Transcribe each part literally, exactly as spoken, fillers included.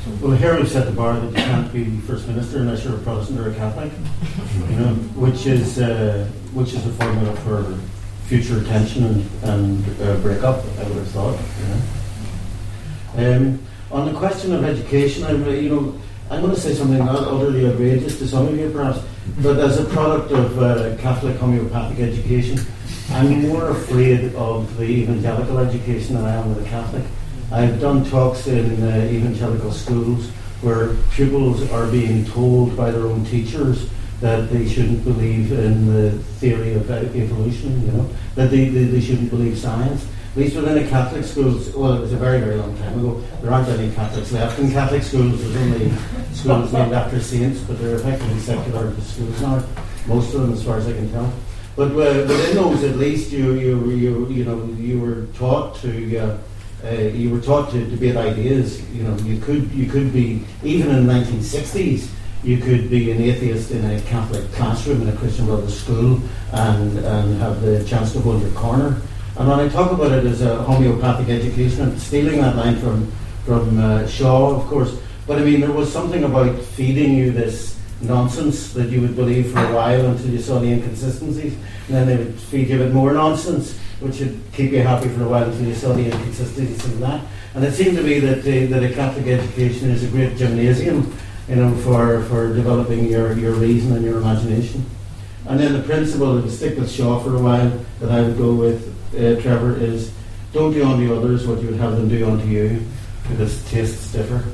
Well, here we've set the bar that you can't be First Minister unless you're a Protestant or a Catholic, you know, which is uh, which is a formula for future tension and, and uh, breakup, I would have thought. You know. Um, on the question of education, I'm, you know, I'm going to say something not utterly outrageous to some of you, perhaps, but as a product of uh, Catholic homeopathic education, I'm more afraid of the evangelical education than I am with the Catholic. I've done talks in uh, evangelical schools where pupils are being told by their own teachers that they shouldn't believe in the theory of evolution, you know, that they, they, they shouldn't believe science. At least within the Catholic schools, well, it was a very, very long time ago, there aren't any Catholics left in Catholic schools. There's only schools named after saints, but they're effectively secular schools now, most of them, as far as I can tell. But uh, within those, at least, you you you you know, you were taught to uh, uh, you were taught to debate ideas. You know, you could you could be, even in the nineteen sixties, you could be an atheist in a Catholic classroom in a Christian Brothers school and and have the chance to hold your corner. And when I talk about it as a homeopathic education, I'm stealing that line from from uh, Shaw, of course. But I mean, there was something about feeding you this nonsense that you would believe for a while until you saw the inconsistencies, and then they would feed you a bit more nonsense, which would keep you happy for a while until you saw the inconsistencies of that. And it seemed to me that uh, that a Catholic education is a great gymnasium, you know, for, for developing your, your reason and your imagination. And then the principle, to stick with Shaw for a while, that I would go with, uh, Trevor, is don't do unto others what you would have them do unto you, because tastes differ.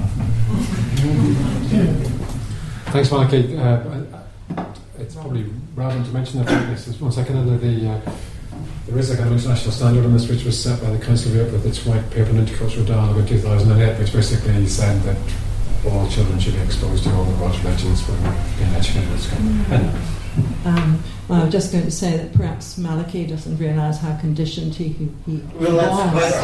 Thanks, Malachy. Uh, it's probably relevant to mention that this is one second under the uh, there is a kind of international standard on this, which was set by the Council of Europe with its white paper on intercultural dialogue in two thousand eight, which basically said that all children should be exposed to all the world's religions when being educated at school. Mm. Um, well, I was just going to say that perhaps Malachy doesn't realise how conditioned he, he, he well, that's was.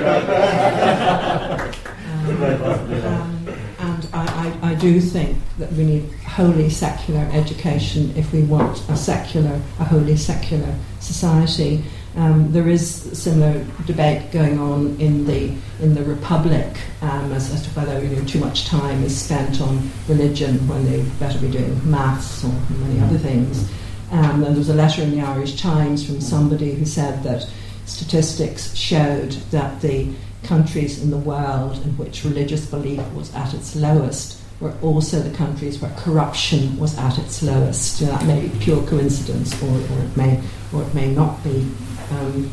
Quite um, um, and I, I, I do think that we need wholly secular education if we want a secular, a wholly secular society. Um, there is similar debate going on in the in the Republic um, as, as to whether, you know, too much time is spent on religion when they better be doing maths or many other things. Um, and there was a letter in the Irish Times from somebody who said that statistics showed that the countries in the world in which religious belief was at its lowest were also the countries where corruption was at its lowest. So that may be pure coincidence, or, or it may or it may not be. Um,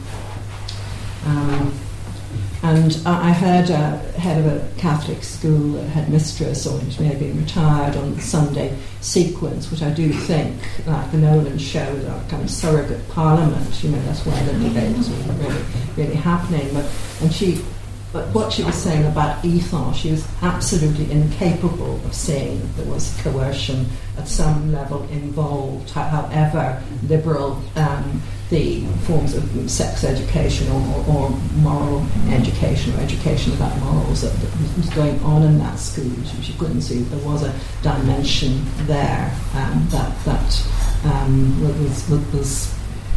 um, and I heard a head of a Catholic school, a headmistress, or which may have been retired, on the Sunday sequence, which I do think, like the Nolan show, are kind of surrogate parliament. You know, that's where the debate was really, really happening. But and she, but what she was saying about ethos, she was absolutely incapable of seeing that there was coercion at some level involved, however liberal um, the forms of sex education or, or, or moral education or education about morals that, that was going on in that school. She, she couldn't see that there was a dimension there um, that that um, was, was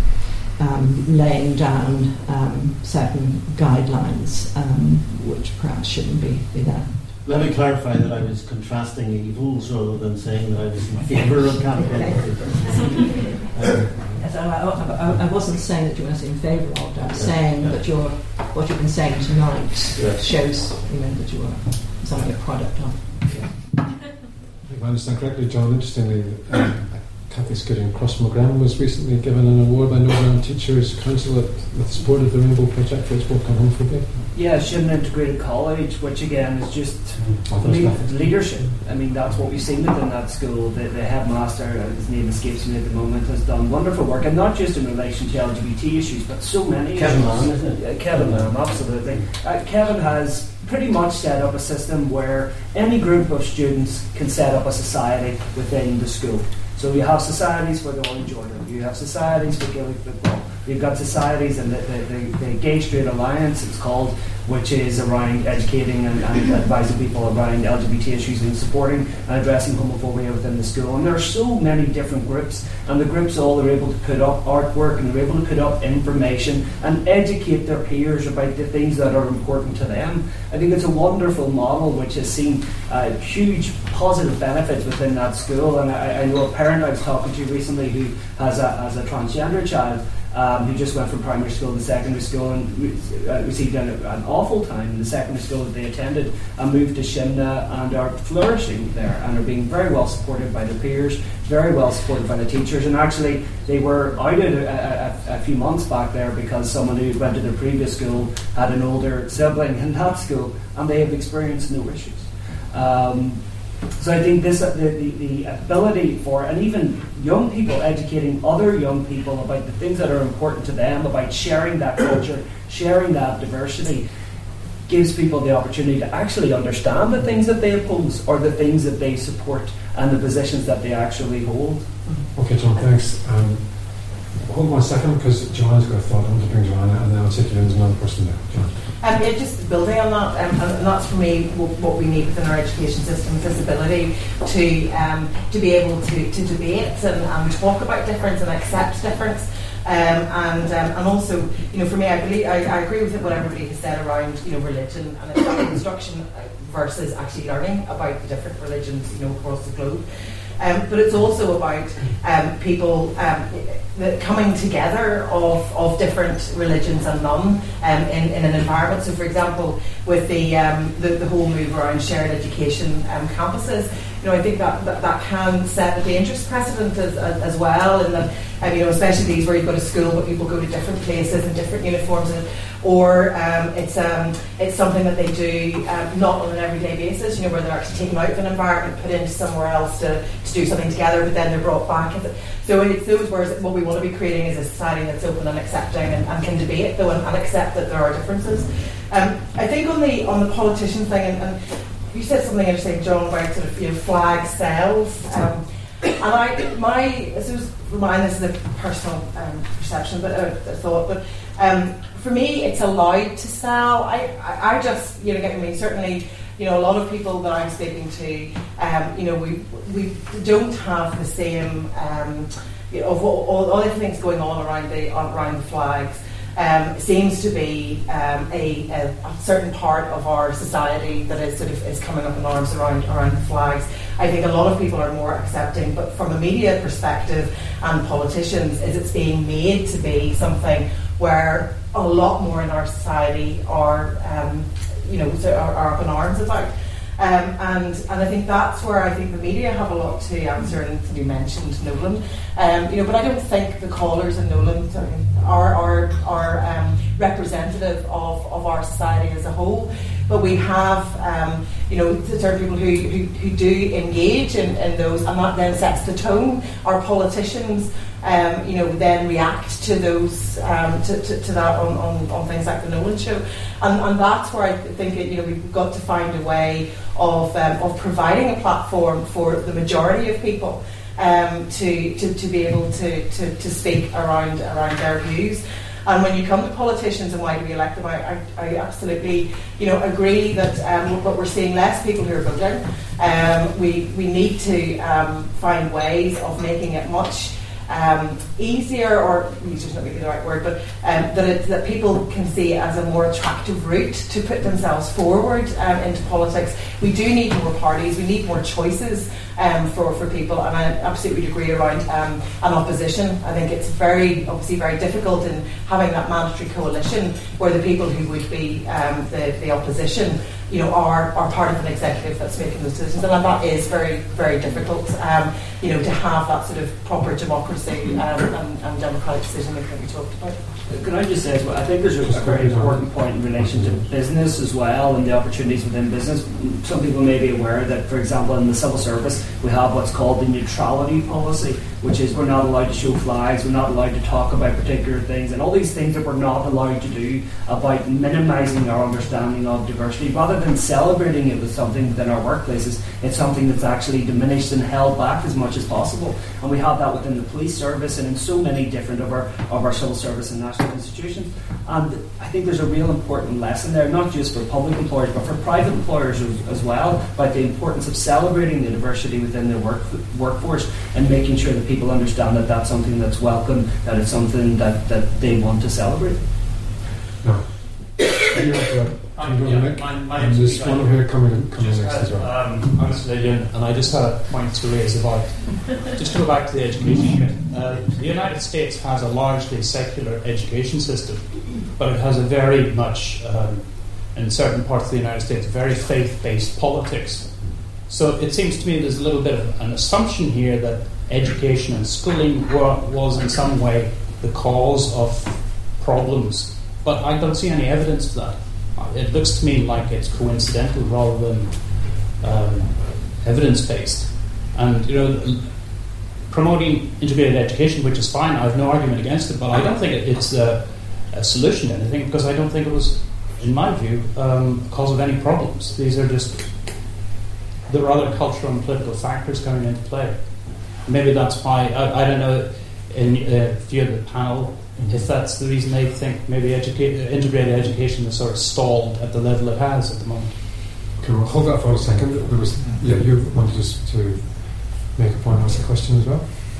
um, laying down um, certain guidelines um, which perhaps shouldn't be, be there. Let me clarify that I was contrasting evils rather than saying that I was in favour of Catholic education. um, Yes, I, I, I wasn't saying that you were in favour of it. I was yeah, saying yeah. that you're, what you've been saying tonight yes. shows, you know, that you are something a product of. Yeah. If I understand correctly, John, interestingly, um, a Catholic school in Crossmaglen was recently given an award by Northern Ireland Teachers Council with support of the Rainbow Project for its work on homophobia. Yeah, Shinnin Integrated College, which again is just oh, le- leadership. I mean, that's what we've seen within that school. The, the headmaster, his name escapes me at the moment, has done wonderful work, and not just in relation to L G B T issues, but so many Kevin issues. Lamb, isn't it? Uh, Kevin Lamb, absolutely. Uh, Kevin has pretty much set up a system where any group of students can set up a society within the school. So you have societies for the All Jordan, you have societies for Gaelic football, You've got societies and the, the, the, the Gay Straight Alliance, it's called, which is around educating and, and advising people around L G B T issues and supporting and addressing homophobia within the school. And there are so many different groups, and the groups all are able to put up artwork and they're able to put up information and educate their peers about the things that are important to them. I think it's a wonderful model which has seen uh, huge positive benefits within that school. And I, I know a parent I was talking to recently who has a, has a transgender child, Um, who just went from primary school to secondary school and re- uh, received an, an awful time in the secondary school that they attended, and moved to Shimna and are flourishing there and are being very well supported by their peers, very well supported by the teachers. And actually they were outed a, a, a few months back there because someone who went to their previous school had an older sibling in that school, and they have experienced no issues. Um, So I think this, uh, the, the, the ability for, and even young people educating other young people about the things that are important to them, about sharing that culture, sharing that diversity, gives people the opportunity to actually understand the things that they oppose or the things that they support and the positions that they actually hold. Okay, John, thanks. Um, hold on a second, because Joanna's got a thought. I want to bring Joanna, and then I'll take you in as another person there. John. Um, yeah, just building on that, um, and that's for me what we need within our education system, is this ability to um, to be able to, to debate and, and talk about difference and accept difference. Um, and um, and also, you know, for me, I believe I, I agree with what everybody has said around, you know, religion and it's about instruction versus actually learning about the different religions, you know, across the globe. Um, but it's also about um, people um, the coming together of, of different religions and none um, in, in an environment. So, for example, with the um, the, the whole move around shared education um, campuses, you know, I think that, that that can set a dangerous precedent as, as, as well. And that, um, you know, especially these where you've got a school but people go to different places and different uniforms, and, or um, it's um, it's something that they do um, not on an everyday basis. You know, where they're actually taken out of an environment, put into somewhere else to, to do something together, but then they're brought back. So it's those words. What we want to be creating is a society that's open and accepting and, and can debate though and, and accept that there are differences. Um, I think on the on the politician thing, and, and you said something interesting, John, about sort of, you know, flag sales. Um, and I, my, this was mine. This is a personal um, perception, but a, a thought. But um, for me, it's allowed to sell. I, I, I just, you know, I mean, certainly, you know, a lot of people that I'm speaking to, um, you know, we we don't have the same, um, you know, of all, all, all the things going on around the around the flags. Um, seems to be um, a, a, a certain part of our society that is sort of is coming up in arms around around the flags. I think a lot of people are more accepting, but from a media perspective and politicians, is it's being made to be something where a lot more in our society are, um, you know, are, are up in arms about. Um, and and I think that's where I think the media have a lot to answer. And you mentioned Nolan, um, you know, but I don't think the callers in Nolan are are, are um, representative of, of our society as a whole. But we have, um, you know, certain people who, who, who do engage in, in those, and that then sets the tone. Our politicians, um, you know, then react to those, um, to, to, to that on, on, on things like the Nolan show, and, and that's where I think it, you know, we've got to find a way of um, of providing a platform for the majority of people um, to, to to be able to, to, to speak around around their views. And when you come to politicians and why do we elect them, I, I, I absolutely, you know, agree that um, but we're seeing less people who are voting. Um, we we need to um, find ways of making it much um, easier, or easier is not maybe the right word, but um, that it, that people can see it as a more attractive route to put themselves forward um, into politics. We do need more parties. We need more choices um, for for people, and I absolutely agree around um, an opposition. I think it's very obviously very difficult in having that mandatory coalition where the people who would be um, the the opposition, you know, are are part of an executive that's making those decisions, and that is very very difficult. Um, you know, to have that sort of proper democracy um, and, and democratic decision making that we talked about. Can I just say as well, I think there's a, a very important point in relation to business as well and the opportunities within business. Some people may be aware that, for example, in the civil service we have what's called the neutrality policy, which is we're not allowed to show flags, we're not allowed to talk about particular things, and all these things that we're not allowed to do about minimising our understanding of diversity. Rather rather than celebrating it with something within our workplaces, it's something that's actually diminished and held back as much as possible. And we have that within the police service and in so many different of our of our civil service and national institutions. And I think there's a real important lesson there, not just for public employers, but for private employers as, as well, about the importance of celebrating the diversity within their work, workforce and making sure that people understand that that's something that's welcome, that it's something that, that they want to celebrate. No. You're up, Um, yeah, my, my and there's one over here coming, coming just next had, as well. um, I'm Mister Lillian, and I just had a point to raise about, just to go back to the education bit. Uh, the United States has a largely secular education system, but it has a very much, um, in certain parts of the United States, very faith-based politics. So it seems to me there's a little bit of an assumption here that education and schooling were, was in some way the cause of problems, but I don't see any evidence of that. It looks to me like it's coincidental rather than um, evidence-based. And, you know, promoting integrated education, which is fine, I have no argument against it, but I don't think it, it's a, a solution to anything, because I don't think it was, in my view, um, cause of any problems. These are just, there are other cultural and political factors coming into play. Maybe that's why, I, I don't know, in a few of the panel, if that's the reason they think maybe educa- integrated education is sort of stalled at the level it has at the moment. Okay, we'll hold that for a second. There was, yeah, you wanted just to make a point and ask a question as well?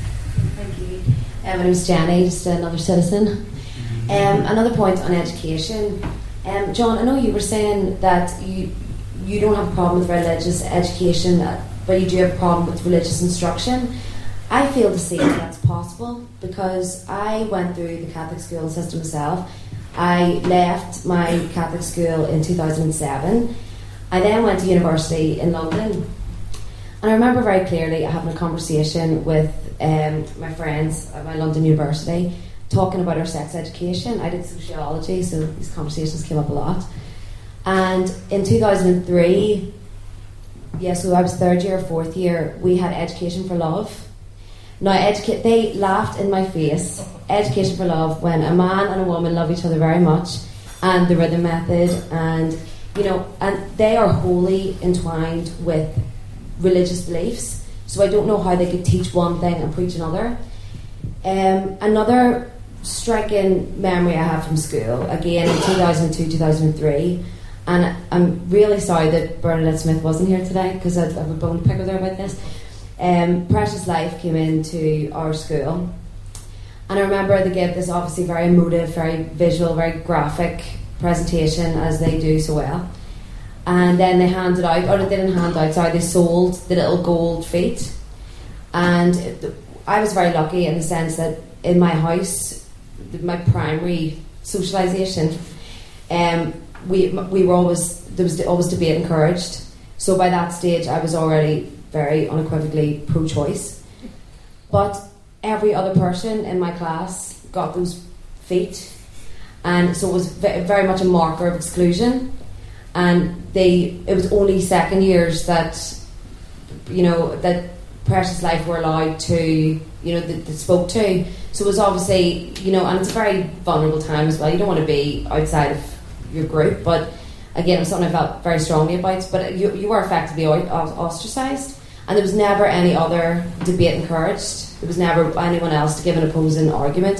Thank you. Um, my name is Jenny, just another citizen. Um, another point on education. Um, John, I know you were saying that you you don't have a problem with religious education, but you do have a problem with religious instruction. I feel to see that that's possible, because I went through the Catholic school system myself. I left my Catholic school in two thousand seven. I then went to university in London. And I remember very clearly having a conversation with um, my friends at my London University, talking about our sex education. I did sociology, so these conversations came up a lot. And in two thousand three, yeah, so I was third year, fourth year, we had Education for Love. Now, educa- they laughed in my face, Education for Love, when a man and a woman love each other very much, and the rhythm method, and, you know, and they are wholly entwined with religious beliefs. So I don't know how they could teach one thing and preach another. Um, another striking memory I have from school, again in two thousand two, two thousand three, and I'm really sorry that Bernadette Smith wasn't here today, because I have a bone to pick with her about this. Um, Precious Life came into our school, and I remember they gave this obviously very emotive, very visual, very graphic presentation, as they do so well. And then they handed out, or they didn't hand out, sorry, they sold the little gold feet. And it, I was very lucky in the sense that in my house, my primary socialisation, um, we we were always, there was always debate encouraged. So by that stage, I was already very unequivocally pro-choice. But every other person in my class got those feet, and so it was very much a marker of exclusion. And they, it was only second years that, you know, that Precious Life were allowed to, you know, that, that spoke to. So it was obviously, you know, and it's a very vulnerable time as well. You don't want to be outside of your group, but again, it was something I felt very strongly about. But you, you were effectively ostracised. And there was never any other debate encouraged. There was never anyone else to give an opposing argument.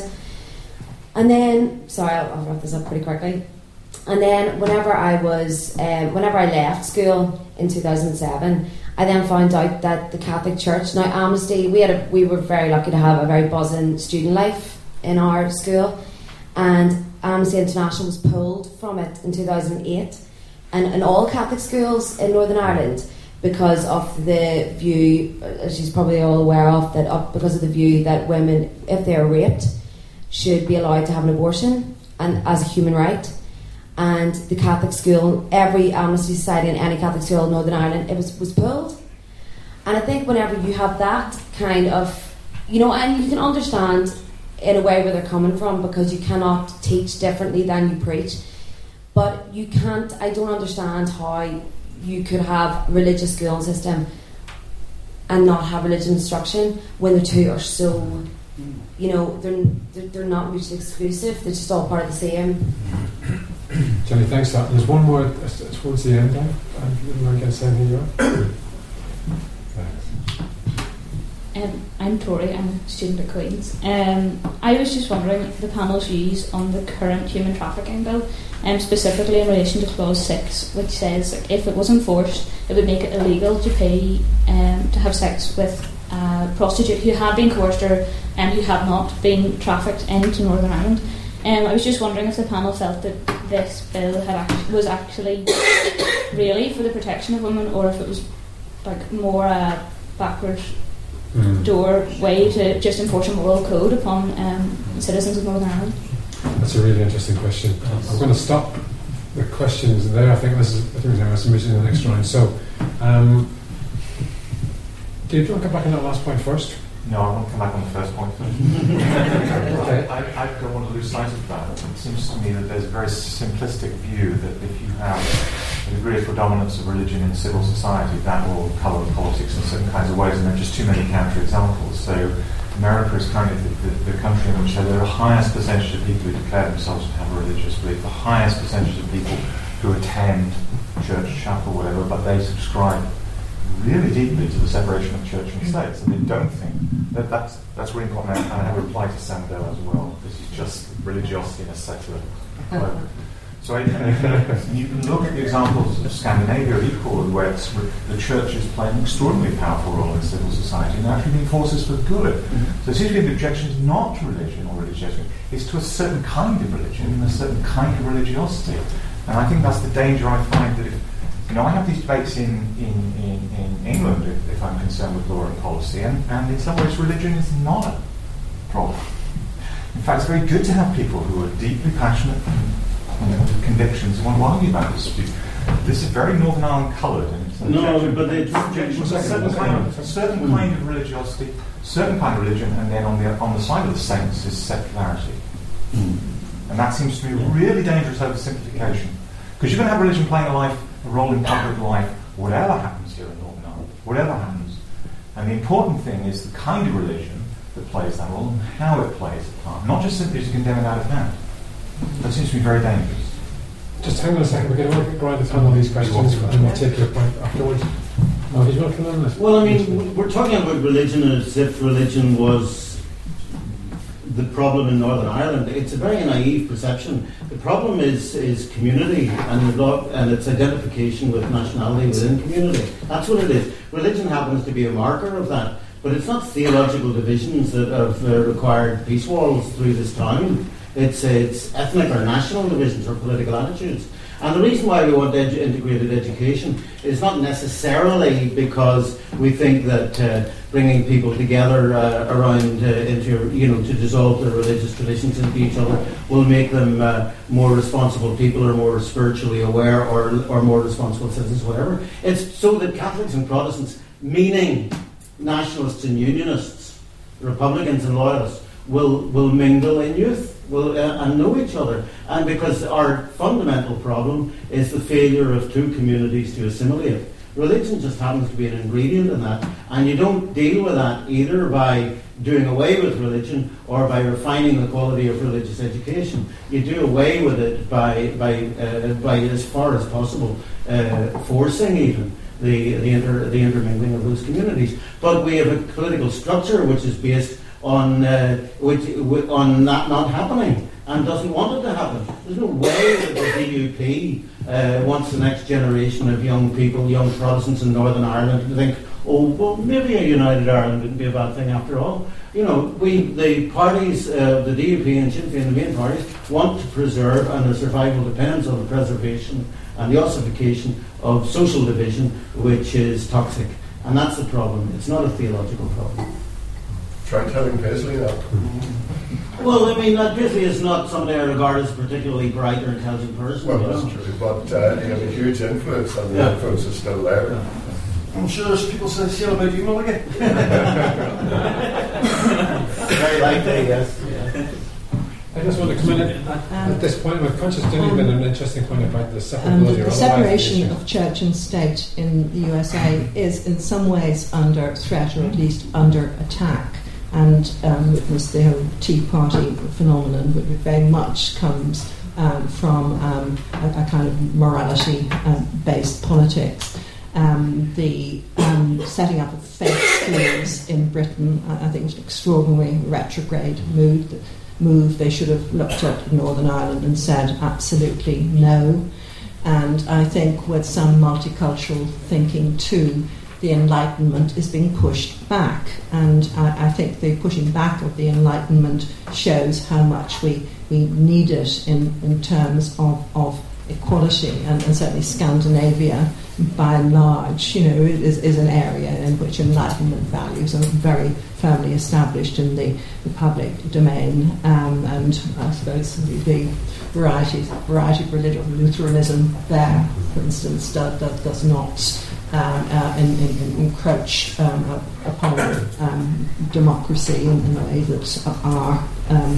And then, sorry, I'll, I'll wrap this up pretty quickly. And then, whenever I was, um, whenever I left school in two thousand seven, I then found out that the Catholic Church, now Amnesty, we had a, we were very lucky to have a very buzzing student life in our school, and Amnesty International was pulled from it in two thousand eight, and in all Catholic schools in Northern Ireland, because of the view, as she's probably all aware of, that uh, because of the view that women, if they are raped, should be allowed to have an abortion and as a human right. And the Catholic school, every Amnesty Society in any Catholic school in Northern Ireland, it was, was pulled. And I think whenever you have that kind of, you know, and you can understand in a way where they're coming from, because you cannot teach differently than you preach, but you can't, I don't understand how you could have a religious schooling system and not have religious instruction when the two are so, you know, they're, they're, they're not mutually exclusive, they're just all part of the same. Jenny, thanks for that. There's one more uh, towards the end. I didn't want to get saying here you are. Um, I'm Tori, I'm a student at Queen's. Um, I was just wondering the panel's views on the current human trafficking bill, um, specifically in relation to clause six, which says that if it was enforced, it would make it illegal to pay um, to have sex with a prostitute who had been coerced or and who had not been trafficked into Northern Ireland. Um, I was just wondering if the panel felt that this bill had act- was actually really for the protection of women, or if it was like more a backward Mm. door way to just enforce a moral code upon um, citizens of Northern Ireland. That's a really interesting question. I'm going to stop the questions there. I think this is I think we're going to submit in the next round. So, um, Dave, do you want to come back on that last point first? No, I want to come back on the first point first. Okay. I, I, I don't want to lose sight of that. It seems to me that there's a very simplistic view that if you have a degree of predominance of religion in civil society, that will colour politics in certain kinds of ways, and there are just too many counter-examples. So America is kind of the, the, the country in which there are the highest percentage of people who declare themselves to have a religious belief, the highest percentage of people who attend church, chapel, whatever, but they subscribe really deeply to the separation of church and state, and they don't think that that's, that's really important. And I have a reply to Sandel as well. This is just religiosity in a secular way. So I, you can look at the examples of Scandinavia equally, where it's, the church is playing an extraordinarily powerful role in civil society and actually being forces for good. Mm-hmm. So it seems to be the objection is not to religion or religiosity, it's to a certain kind of religion and a certain kind of religiosity. And I think that's the danger I find that if You know, I have these debates in, in, in, in England if, if I'm concerned with law and policy, and, and in some ways religion is not a problem. In fact, it's very good to have people who are deeply passionate and, you know, with convictions and want to argue about this. This is very Northern Ireland coloured. No, but it's a certain kind of, a certain mm. kind of religiosity, certain kind of religion, and then on the on the side of the saints is secularity. Mm. And that seems to me a really dangerous oversimplification. Because you're going to have religion playing a life a role in public life, whatever happens here in Northern Ireland, whatever happens. And the important thing is the kind of religion that plays that role and how it plays a part, not just simply to condemn it out of hand. That seems to be very dangerous. Just hang on a second, we're going to go around the time on these questions and we'll take your point afterwards. No, did you want to come on this? Well, I mean, we're talking about religion as if religion was the problem in Northern Ireland. It's a very naive perception. The problem is is community and and its identification with nationality within community. That's what it is. Religion happens to be a marker of that, but it's not theological divisions that have uh, required peace walls through this town. It's it's ethnic or national divisions or political attitudes. And the reason why we want edu- integrated education is not necessarily because we think that uh, bringing people together uh, around uh, into, you know, to dissolve their religious traditions into each other will make them uh, more responsible people or more spiritually aware or or more responsible citizens, whatever. It's so that Catholics and Protestants, meaning nationalists and unionists, Republicans and loyalists, will will mingle in youth. Will uh, and know each other, and because our fundamental problem is the failure of two communities to assimilate. Religion just happens to be an ingredient in that, and you don't deal with that either by doing away with religion or by refining the quality of religious education. You do away with it by by uh, by as far as possible uh, forcing even the the, inter, the intermingling of those communities. But we have a political structure which is based on uh, which, w- on that not happening and doesn't want it to happen. There's no way that the D U P uh, wants the next generation of young people, young Protestants in Northern Ireland to think, oh, well, maybe a united Ireland wouldn't be a bad thing after all. You know, we, the parties, uh, the D U P and Sinn Féin, the main parties, want to preserve, and their survival depends on the preservation and the ossification of social division, which is toxic. And that's the problem. It's not a theological problem. Try telling Paisley that. Well, I mean, uh, Paisley is not somebody I regard as a particularly bright or intelligent person. Well, you that's know? true, but uh, you have a huge influence, and the yeah. influence is still there. Yeah. I'm sure there's people say the same about you, Mulligan. Very likely, yes. Yeah. I just want to come in at, Um, at this point. I'm conscious Jenny um, made an interesting point about the Um, separability the or separation otherwise of church and state in the U S A is in some ways under threat, or at least under attack. And um, witness the whole Tea Party phenomenon, which very much comes um, from um, a, a kind of morality-based um, politics. Um, the um, setting up of faith schools in Britain, I, I think, was an extraordinarily retrograde move. Move. They should have looked at Northern Ireland and said absolutely no. And I think with some multicultural thinking too, the Enlightenment is being pushed back. And I, I think the pushing back of the Enlightenment shows how much we, we need it in, in terms of, of equality. And, and certainly Scandinavia, by and large, you know, is, is an area in which Enlightenment values are very firmly established in the, the public domain. Um, and I suppose the, the variety, variety of religion, Lutheranism there, for instance, does, does not um, uh, in, in, encroach um, upon um, democracy in, in a way that our um,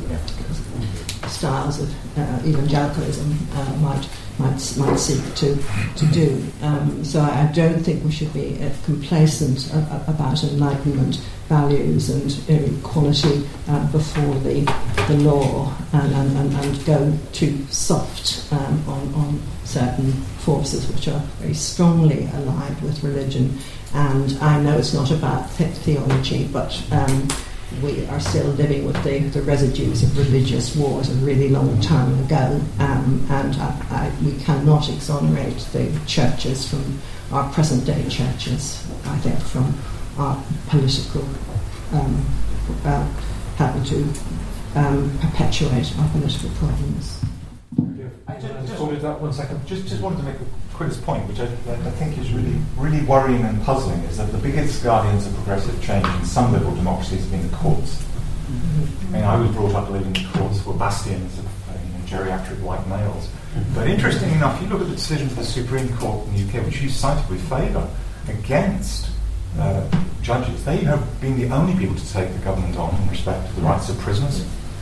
styles of uh, evangelicalism uh, might might might seek to to do. Um, so I don't think we should be uh, complacent uh, about Enlightenment values and uh, equality uh, before the the law, and, and, and, and go too soft um, on on certain forces which are very strongly allied with religion. And I know it's not about th- theology, but um, we are still living with the, the residues of religious wars a really long time ago, um, and I, I, we cannot exonerate the churches from our present-day churches, I think, from our political um, uh, having to um, perpetuate our political problems. I just, just hold that one second. Just, just wanted to make a quickest point, which I, I think is really, really worrying and puzzling, is that the biggest guardians of progressive change in some liberal democracies have been the courts. I mean, I was brought up believing the courts were bastions of uh, you know, geriatric white males. But interestingly enough, you look at the decisions of the Supreme Court in the U K, which you cited with favour against uh, judges. They have been the only people to take the government on in respect to the rights of prisoners,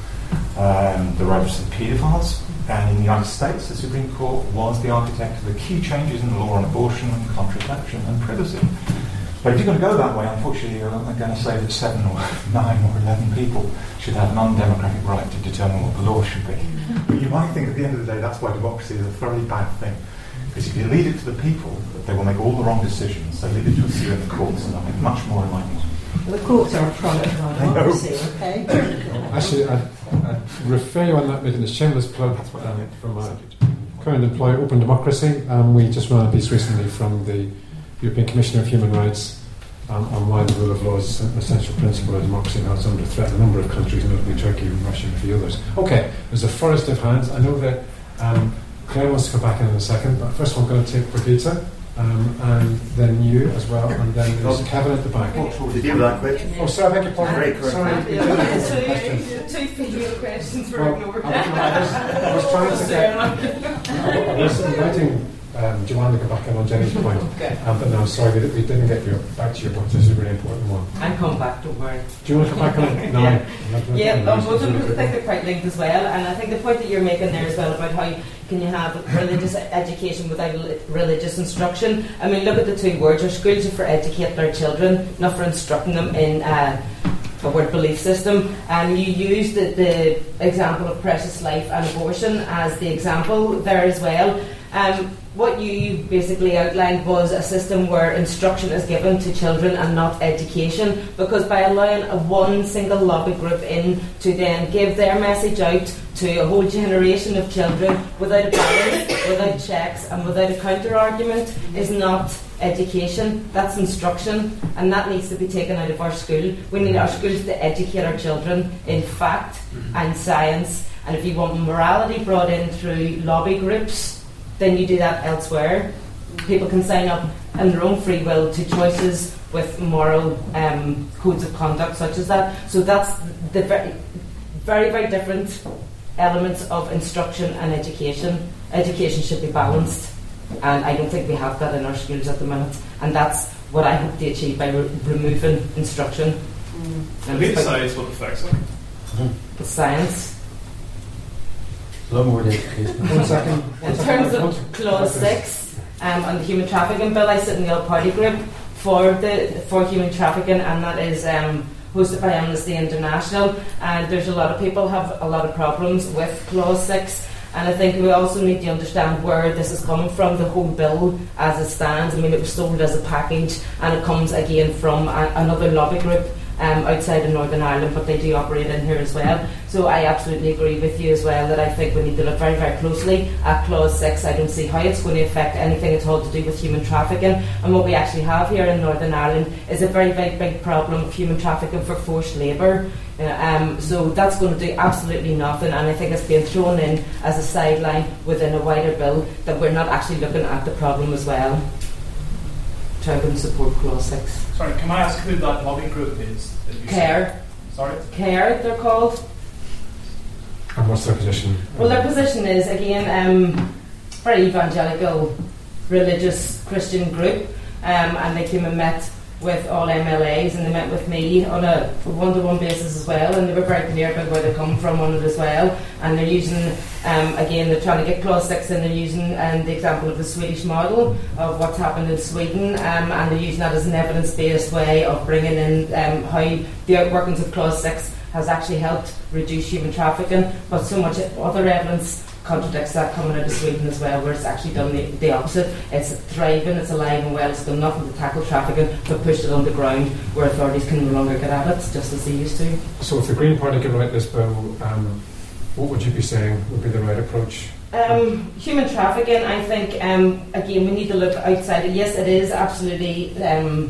um, the rights of paedophiles. And in the United States, the Supreme Court was the architect of the key changes in the law on abortion and contraception and privacy. But if you're going to go that way, unfortunately, you're going to say that seven or nine or eleven people should have an undemocratic right to determine what the law should be. But you might think at the end of the day, that's why democracy is a thoroughly bad thing. Because if you leave it to the people, they will make all the wrong decisions. They leave it to a few in the courts, and they'll make much more enlightenment. The courts are a product of our democracy, okay? Actually, I'd, I'd refer you on that, making a shameless plug um, from my current employer, Open Democracy. Um, we just ran a piece recently from the European Commissioner of Human Rights um, on why the rule of law is an essential principle of democracy and how it's under threat in a number of countries, notably Turkey, Russia, and a few others. Okay, there's a forest of hands. I know that um, Claire wants to come back in in a second, but first I'm going to take Brigitte. Um, and then you as well, and then there's Kevin at the back. Did you have that question? Oh, sorry, I beg your pardon. Very correct. Sorry. Two female questions for Well, ignored. I was, I was trying to get. I was inviting um, Joanne to go back in on Jenny's point, Okay. um, but no, I'm sorry, we, we didn't get you back to your point. This is a really important one. I'll come back, don't worry. Do you want to come back on it? No. Yeah, yeah um, no, well, I think they're quite linked as well, and I think the point that you're making there as well about how you, can you have religious education without religious instruction? I mean, look at the two words. Our schools are for educating our children, not for instructing them in uh, a word belief system. And you used the, the example of precious life and abortion as the example there as well. Um, what you basically outlined was a system where instruction is given to children and not education, because by allowing a one single lobby group in to then give their message out to a whole generation of children without a balance, without checks and without a counter argument is not education, that's instruction, and that needs to be taken out of our school. We need our schools to educate our children in fact and science, and if you want morality brought in through lobby groups, then you do that elsewhere. People can sign up in their own free will to choices with moral um, codes of conduct such as that. So that's the very, very, very different elements of instruction and education. Education should be balanced, and I don't think we have that in our schools at the minute, and that's what I hope to achieve by re- removing instruction. Mm. And the science what affects it. Mm-hmm. The science. A lot more education. One second. In terms of clause six um, on the human trafficking bill, I sit in the all party group for the for human trafficking, and that is um, hosted by Amnesty International. And there's a lot of people have a lot of problems with clause six. And I think we also need to understand where this is coming from, the whole bill as it stands. I mean, it was sold as a package, and it comes again from a, another lobby group um, outside of Northern Ireland, but they do operate in here as well. So I absolutely agree with you as well that I think we need to look very, very closely at Clause six. I don't see how it's going to affect anything at all to do with human trafficking. And what we actually have here in Northern Ireland is a very, very big problem of human trafficking for forced labour. Uh, um, so that's going to do absolutely nothing, and I think it's being thrown in as a sideline within a wider bill that we're not actually looking at the problem as well. So I wouldn't support Clause six. Sorry, can I ask who that lobby group is? that you CARE. said? Sorry? CARE, they're called. And what's their position? Well, their position is, again, um, very evangelical, religious Christian group, um, and they came and met with all M L As, and they met with me on a one-to-one basis as well, and they were very clear about where they're coming from on it as well. And they're using, um, again, they're trying to get Clause six, and they're using um, the example of the Swedish model of what's happened in Sweden, um, and they're using that as an evidence-based way of bringing in um, how the outworkings of Clause six has actually helped reduce human trafficking, but so much other evidence contradicts that coming out of Sweden as well, where it's actually done the, the opposite. It's thriving, it's alive and well, it's done nothing to tackle trafficking, but pushed it underground where authorities can no longer get at it, just as they used to. So if the Green Party could write this bill, um, what would you be saying would be the right approach? Um, human trafficking, I think, um, again, we need to look outside it. Yes, it is absolutely um,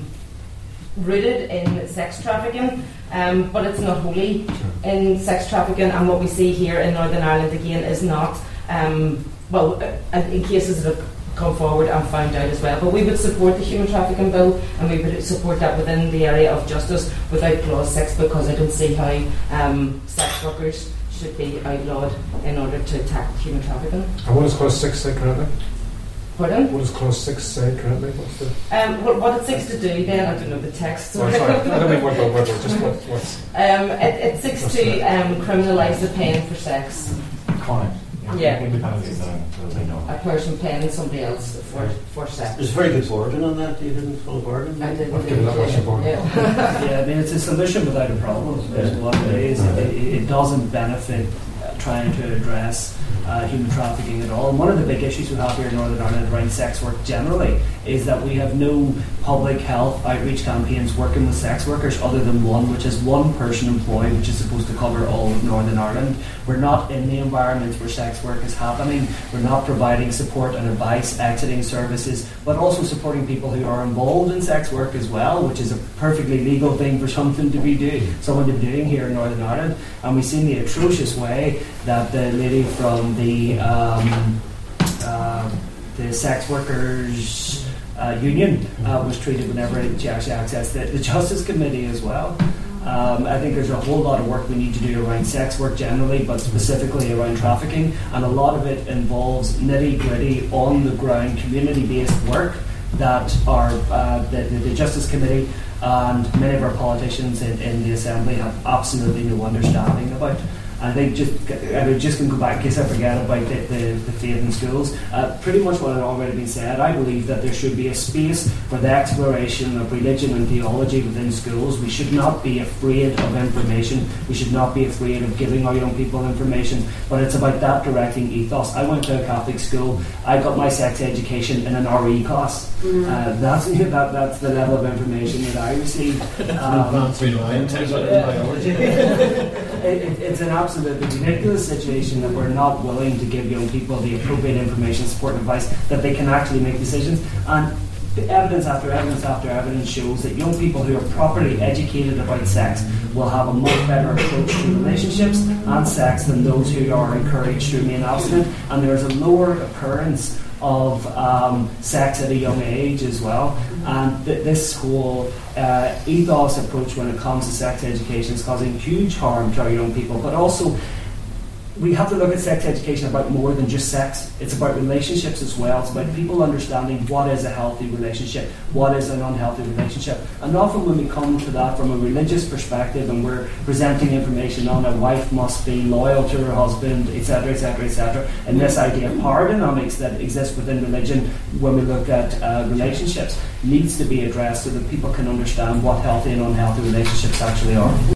rooted in sex trafficking, um, but it's not wholly in sex trafficking, and what we see here in Northern Ireland again is not, um, well, uh, in cases that have come forward and found out as well. But we would support the human trafficking bill, and we would support that within the area of justice without Clause six, because I don't see how um, sex workers should be outlawed in order to tackle human trafficking. And what does Clause six say currently? Pardon? What does Clause six say currently? What's the... Um, what, what it seeks to do then, I don't know the text. Oh, sorry, I don't mean word by word, just what, what's... Um, it, it seeks to um, criminalise the paying for sex. Crime. Yeah. Independently of knowing whether they know. A person paying somebody else for, for sex. There's very good wording on that. You didn't full wording. I didn't. I've given that much support. Yeah. Yeah, I mean, it's a solution without a problem, is what it is. It, it, it doesn't benefit uh, trying to address uh, human trafficking at all. And one of the big issues we have here in Northern Ireland around sex work generally is that we have no public health outreach campaigns working with sex workers other than one, which is one person employed, which is supposed to cover all of Northern Ireland. We're not in the environments where sex work is happening. We're not providing support and advice, exiting services, but also supporting people who are involved in sex work as well, which is a perfectly legal thing for something to be doing, someone to be doing here in Northern Ireland. And we've seen the atrocious way that the lady from the um, uh, the sex workers uh, union uh, was treated whenever she actually accessed the, the Justice Committee as well. Um, I think there's a whole lot of work we need to do around sex work generally, but specifically around trafficking, and a lot of it involves nitty-gritty, on-the-ground, community-based work that are uh, the, the, the Justice Committee and many of our politicians in, in the Assembly have absolutely no understanding about. I think just I would just going to go back in case I forget about the, the, the faith in schools. Uh, pretty much what had already been said. I believe that there should be a space for the exploration of religion and theology within schools. We should not be afraid of information. We should not be afraid of giving our young people information. But it's about that directing ethos. I went to a Catholic school. I got my sex education in an R E class. Mm. Uh, that's that, that's the level of information that I received. Um, it, it, it's an absolutely ridiculous situation that we're not willing to give young people the appropriate information, support and advice that they can actually make decisions. And evidence after evidence after evidence shows that young people who are properly educated about sex will have a much better approach to relationships and sex than those who are encouraged to remain abstinent. And there is a lower occurrence of um, sex at a young age as well. And th- this whole uh, ethos approach when it comes to sex education is causing huge harm to our young people. But also, we have to look at sex education about more than just sex. It's about relationships as well. It's about people understanding what is a healthy relationship, what is an unhealthy relationship. And often when we come to that from a religious perspective and we're presenting information on a wife must be loyal to her husband, et cetera, et cetera, et cetera, and this idea of power dynamics that exists within religion when we look at uh, relationships needs to be addressed so that people can understand what healthy and unhealthy relationships actually are.